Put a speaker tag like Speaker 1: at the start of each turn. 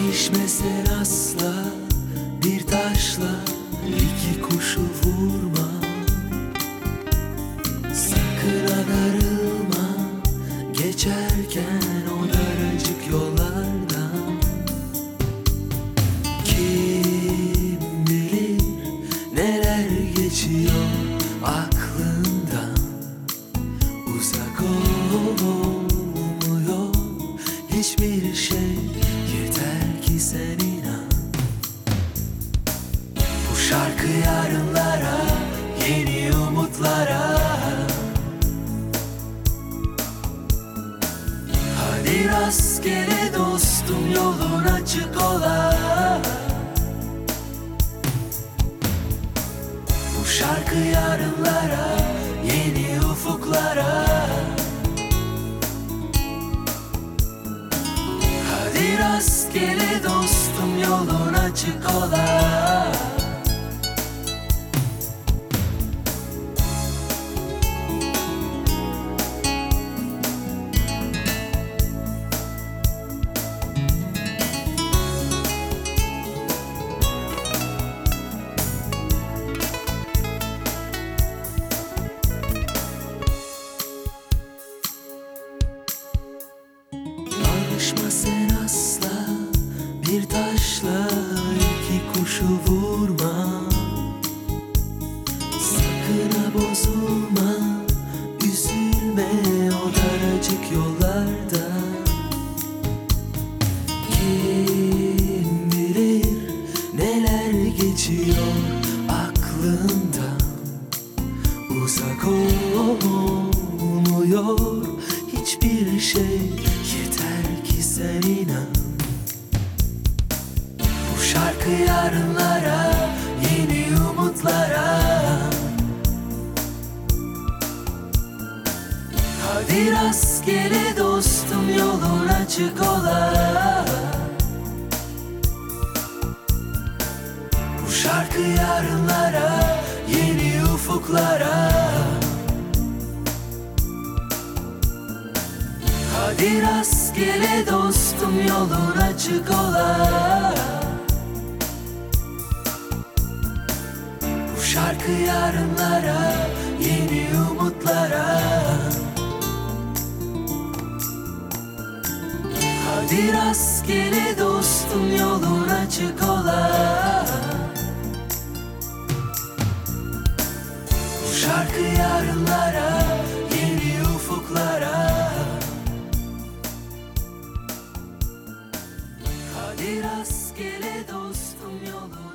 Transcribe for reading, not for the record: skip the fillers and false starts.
Speaker 1: Barışmesen asla bir taşla iki kuşu vurma. Sakın darılma geçerken o daracık yollardan. Kim bilir neler geçiyor aklından. Uzak olmuyor hiçbir şey, yeter ki sen inan. Bu şarkı yarınlara, yeni umutlara. Hadi rastgele dostum, yolun açık ola. Bu şarkı yarınlara, yeni ufuklara. Hadi rastgele dostum, yolun açık ola. Barışma sen asla bir taşla iki kuşu vurma. Sakın ha bozulma, üzülme o daracık yollarda. Kim bilir neler geçiyor aklından. Uzak olmuyor hiçbir şey, yeter ki sen inan. Bu şarkı yarınlara, yeni umutlara. Hadi rastgele dostum, yolun açık ola. Bu şarkı yarınlara, yeni ufuklara. Hadi rastgele dostum, yolun açık ola. Bu şarkı yarınlara, yeni umutlara. Hadi rastgele dostum, yolun açık ola. Bu şarkı yarınlara, yeni ufuklara. Hadi rastgele dostum, yolun